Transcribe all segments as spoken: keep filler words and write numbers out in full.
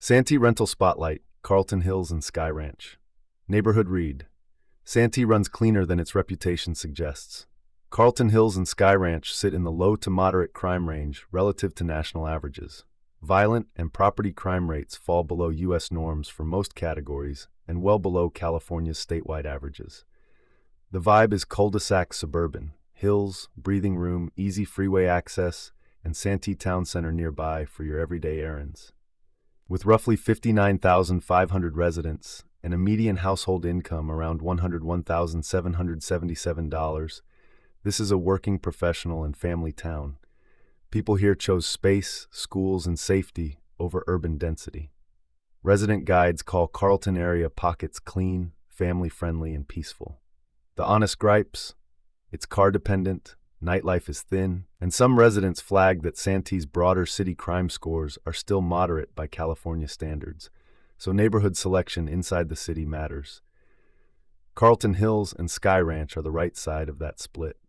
Santee Rental Spotlight, Carlton Hills and Sky Ranch. Neighborhood read. Santee runs cleaner than its reputation suggests. Carlton Hills and Sky Ranch sit in the low to moderate crime range relative to national averages. Violent and property crime rates fall below U S norms for most categories and well below California's statewide averages. The vibe is cul-de-sac suburban, hills, breathing room, easy freeway access, and Santee Town Center nearby for your everyday errands. With roughly fifty-nine thousand five hundred residents and a median household income around one hundred one thousand seven hundred seventy-seven dollars, this is a working professional and family town. People here chose space, schools, and safety over urban density. Resident guides call Carlton area pockets clean, family-friendly, and peaceful. The honest gripes? It's car-dependent, nightlife is thin, and some residents flag that Santee's broader city crime scores are still moderate by California standards, so neighborhood selection inside the city matters. Carlton Hills and Sky Ranch are the right side of that split.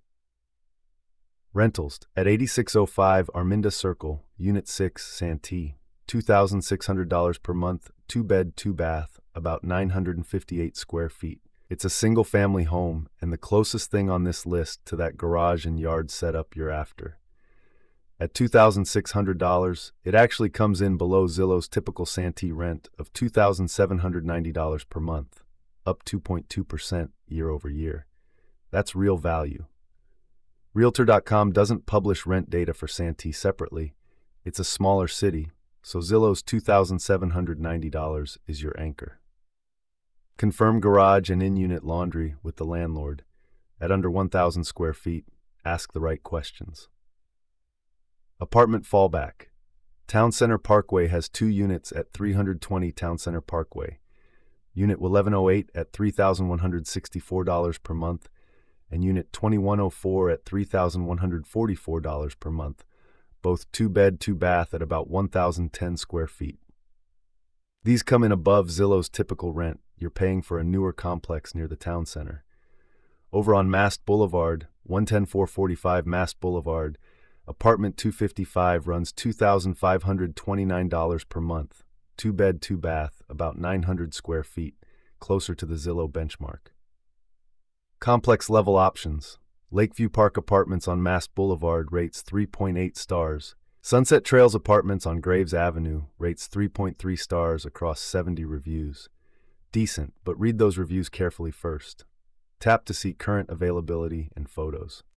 Rentals at eighty-six oh five Arminda Circle, Unit six, Santee, two thousand six hundred dollars per month, two bed, two bath, about nine hundred fifty-eight square feet. It's a single-family home and the closest thing on this list to that garage and yard setup you're after. At two thousand six hundred dollars, it actually comes in below Zillow's typical Santee rent of two thousand seven hundred ninety dollars per month, up two point two percent year over year. That's real value. Realtor dot com doesn't publish rent data for Santee separately. It's a smaller city, so Zillow's two thousand seven hundred ninety dollars is your anchor. Confirm garage and in-unit laundry with the landlord. At under one thousand square feet, ask the right questions. Apartment fallback. Town Center Parkway has two units at three hundred twenty Town Center Parkway. Unit eleven oh eight at three thousand one hundred sixty-four dollars per month, and Unit twenty-one oh four at three thousand one hundred forty-four dollars per month, both two-bed, two-bath at about one thousand ten square feet. These come in above Zillow's typical rent. You're paying for a newer complex near the town center. Over on Mast Boulevard, one ten four forty-five Mast Boulevard, apartment two fifty-five runs two thousand five hundred twenty-nine dollars per month, two-bed, two-bath, about nine hundred square feet, closer to the Zillow benchmark. Complex level options. Lakeview Park Apartments on Mast Boulevard rates three point eight stars. Sunset Trails Apartments on Graves Avenue rates three point three stars across seventy reviews. Decent, but read those reviews carefully first. Tap to see current availability and photos.